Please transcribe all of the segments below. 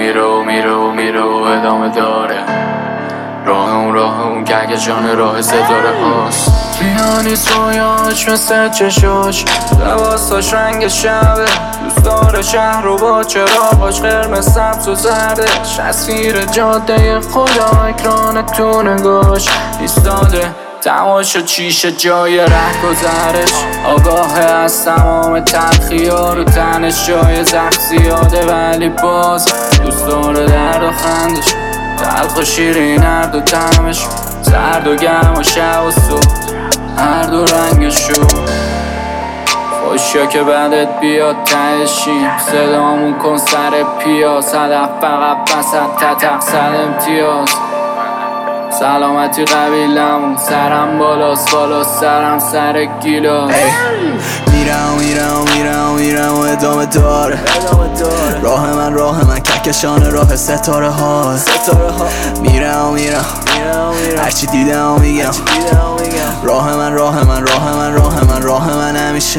میره و ادامه داره. راه اون کهکشان راه ستاره هاست. میانیست رویاش مثل چشاش، لباساش رنگ شبه، دوست داره شهر رو با چراغاش قرمز سبز و زردش. تصویر جاده خدا اکران تو نگاش ایستاده، تماشا چیشه جای ره گذرش. آگاه از تمام تلخی‌ها رو تنش، جای زخم زیاده ولی باز دوست داره درد و خندش. تلخ و شیرین هر دو طعمش، سرد و گرم و شب و صبح هر دو رنگشو. خوشیا که بعدت بیاد تهشی، صدامون کن سر پیاز، هدف فقط بسد تتق صد امتیاز. سلامتی قبیلمون، سرم بالاست سرم سر گیلاس. میرم و ادامه داره. راه من کهکشان راه ستاره ها. میرم هرچی دیدم و میگم. راه من همیشه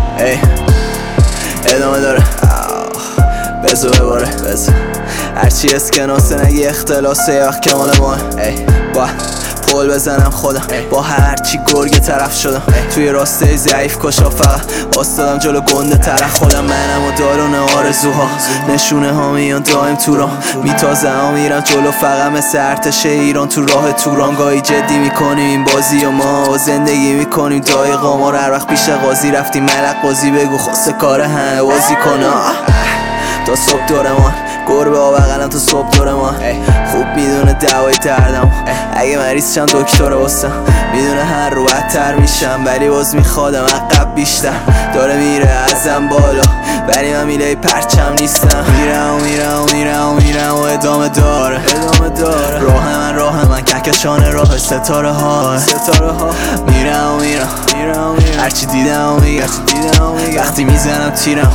ادامه داره. بزو بباره هرچی اسکناسه نگی اختلاسه یه وقت که مال ماه. با پول بزنم خودم، با هرچی گرگ طرف شدم. توی راسته ضعیف کشا فقط باستادم جلو گنده طرف خودم. منم و دارون آرزوها، نشونه ها میان دایم تو راه. میتازه ها میرم جلو فقط مثل ارتش ایران تو راه تورانگاهی. جدی میکنیم این بازی و ما زندگی میکنیم دای قمار. هر وقت پیش قاضی رفتیم ملق بازی بگو خواسته کار همه بازی کنه. تا صبح دور ما گربه ها بغلم تا صبح دور ما. خوب میدونه دوای دردم، اگه مریض شم دکتر واسم. میدونه هر رو بدتر میشم ولی باز میخوادم عقب بیشتر. داره میره ازم بالا ولی من میله پرچم نیستم. میرم و ادامه داره. راه من کهکشان راه ستاره ها. میرم هرچی دیدم و میگم. وقتی میزنم تیرم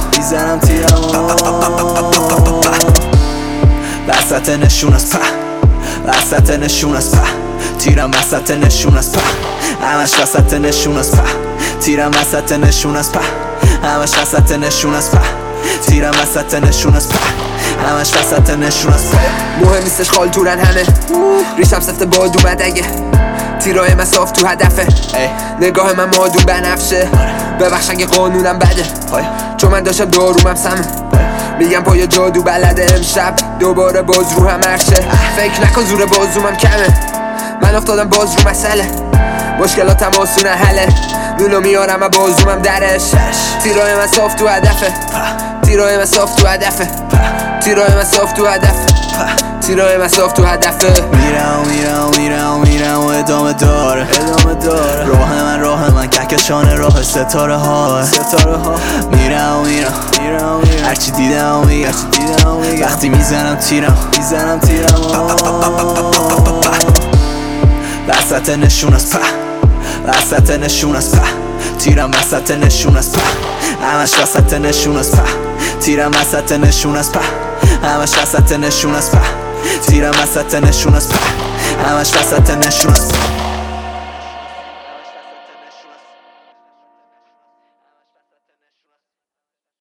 وسط نشون است تیرم وسط نشون است همش وسط نشون است تیرم وسط نشون است همش وسط نشون است تیرم وسط نشون است همش وسط نشون است. مهم نیستش خالتورن همه، ریشم سفته باد اومد اگه تیرای من صاف تو هدفه. نگاه من مادون بنفشه، ببخش اگه قانونم بده چون من داشتم دارومم سمه. میگم پای جادو بلده امشب دوباره باز رو هم عرشه. فکر نکن زور بازومم کمه، من افتادم باز رو مسئله. مشکلاتم آسونه حله، نونو میارم و بازومم درش. تیرای من صاف تو هدفه، تیرای من صاف تو هدفه، تیرای من صاف تو هدفه، تیرای من صاف تو هدفه. میرم و ادامه داره. راه من کهکشان راه ستاره ها. میرم هرچی دیدم و میگم. وقتی میزنم تیرم وسط نشون است تیرم وسط نشون است همش وسط نشون است تیرم وسط نشون است همش وسط نشون است تیرم وسط نشون است همش وسط نشون است.